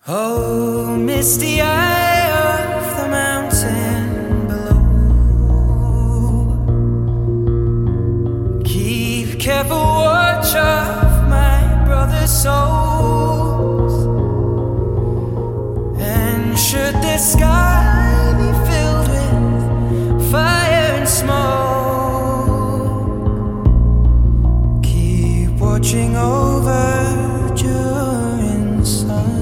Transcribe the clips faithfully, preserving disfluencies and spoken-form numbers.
Oh, misty eye of the mountain below, keep careful watch of my brother's souls. And should the sky be filled with fire and smoke, keep watching over during sun.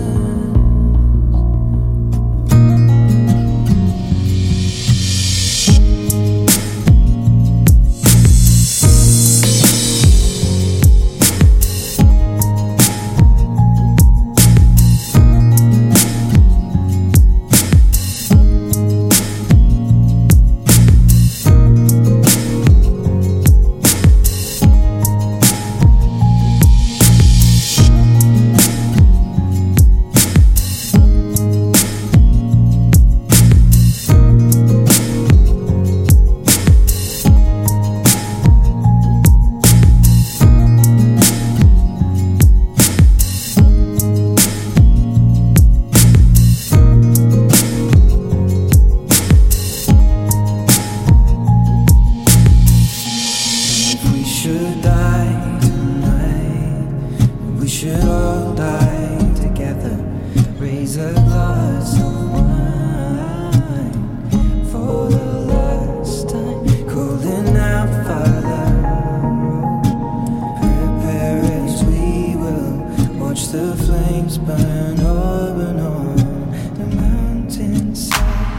We should all die together. Raise a glass of wine for the last time. Calling out, Father, prepare as we will watch the flames burn over and on the mountainside.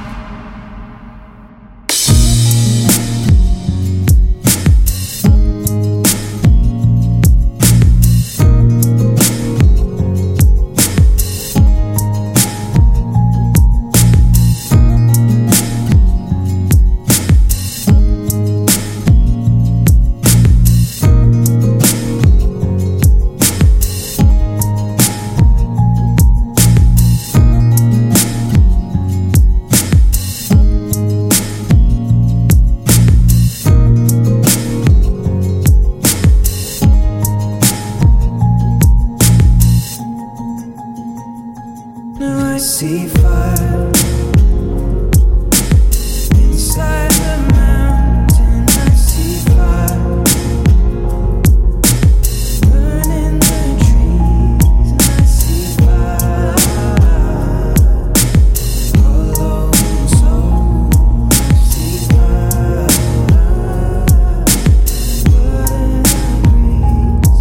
I see fire inside the mountain. I see fire burning the trees, and I see fire hollow and soul. I see fire burning the breeze.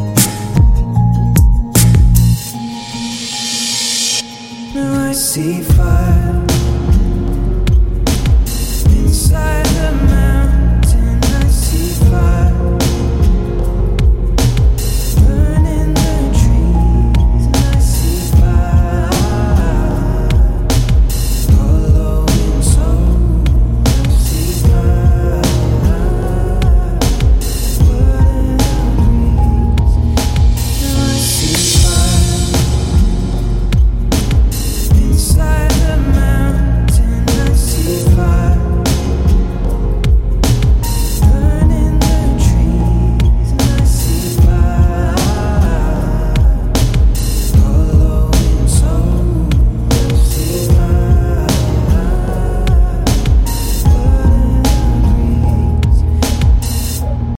See